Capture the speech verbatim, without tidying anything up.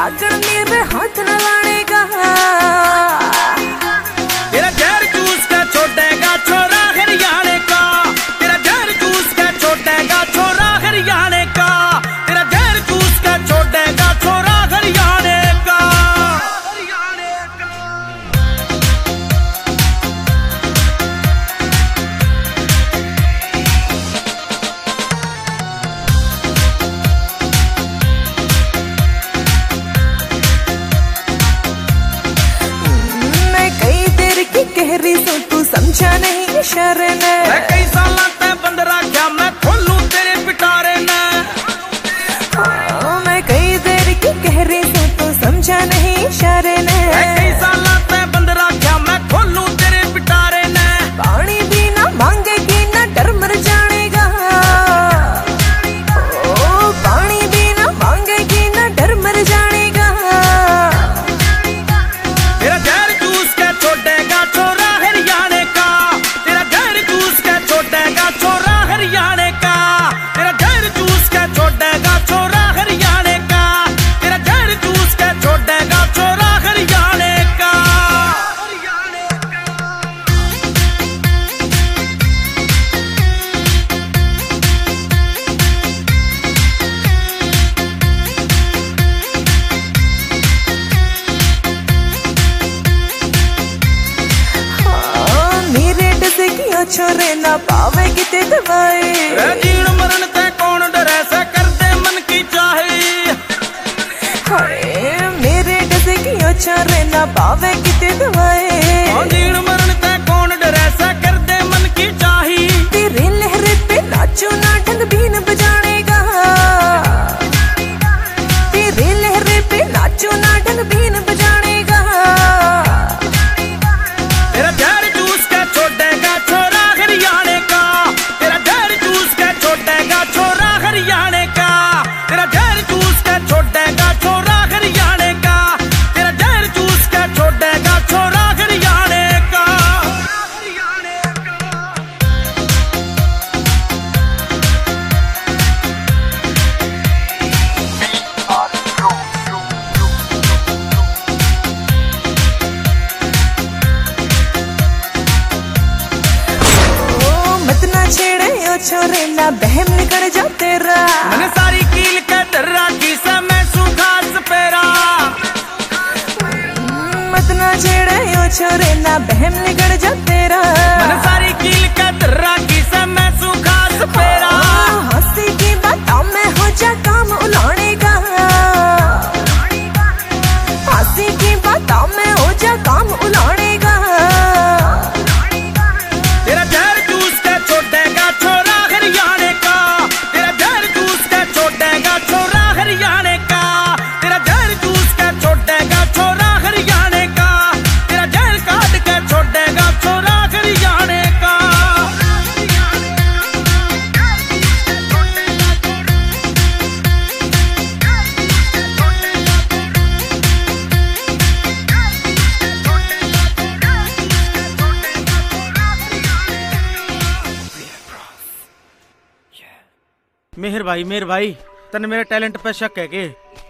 नाचन मेरे हाथ न लाने का। तेरा जहर चूस के छोड़ेगा छोरा हरियाणे का, तेरा जहर चूस के छोड़ेगा छोरा हरियाणे का, तेरा जहर चूस के छोड़ेगा छोरा हरियाणे का। मैं कई देर की कह रही हूँ तू समझा नहीं इशारे ने। मैं कई साल ते बंद रखा मैं खोलूं तेरे पिटारे ने। हाँ, मैं कई देर की कह रही हूँ तू समझा नहीं इशारे ने। मैं कई साल ते बंद रखा मैं खोलूं तेरे पिटारे ने। पानी भी ना मांगेगी ना डर मर जानेगा। ओ पानी भी ना मांगेगी ना डर मर जानेगा। तेरा जहर चूस के छोड़ेगा छोरा हरियाणे का, तेरा जहर चूस के छोड़ेगा छोरा हरियाणे का, तेरा जहर चूस के छोड़ेगा छोरा हरियाणे का, तेरा जहर चूस के छोड़ेगा छोरा हरियाणे का। हाँ, मेरे डसे की छोरे ना पावे किते दवाई। ए जीण मरण ते कौन डरे से कर दे मन की चाहे। हाय, मेरे डसे की छोरे ना पावे किते दवाई। ओ जीण मरण ते कौन डरे से कर दे मन की चाही। तेरे लहरे पे नाचो ना ढंग बीन बजानेगा। तेरे लहरे पे नाचो ना ढंग बीन बजानेगा। तेरा जहर चूस के छोड़ेगा छोरा हरियाणे का, तेरा जहर चूस के छोड़ेगा छोरा हरियाणे का, तेरा जहर चूस के छोड़ेगा छोरा हरियाणे का, तेरा जहर चूस के छोड़ेगा छोरा हरियाणे का। ओ मत ना छेड़े ओ छोरे ना बहम निकल जा तेरा। मैंने सारी कील के दर्रा की सा मैं सुखास पेरा। मत ना छेड़े ओ छोरे ना बहम निकल जा तेरा। मैंने सारी कील के दर्रा की सा मैं सुखास पेरा। हाँ, हंसी की बातों में हो जा काम उलाने का। हंसी की बातों में हो जा काम उलाने का। तेरा जहर चूस के छोड़ेगा छोरा हरियाणे का, तेरा जहर चूस के छोड़ेगा छोरा हरियाणे का, तेरा जहर चूस के छोड़ेगा छोरा हरियाणे का, तेरा जहर काट के छोड़ेगा छोरा हरियाणे का। मेहर भाई मेहर भाई तन मेरे टैलेंट पे शक है के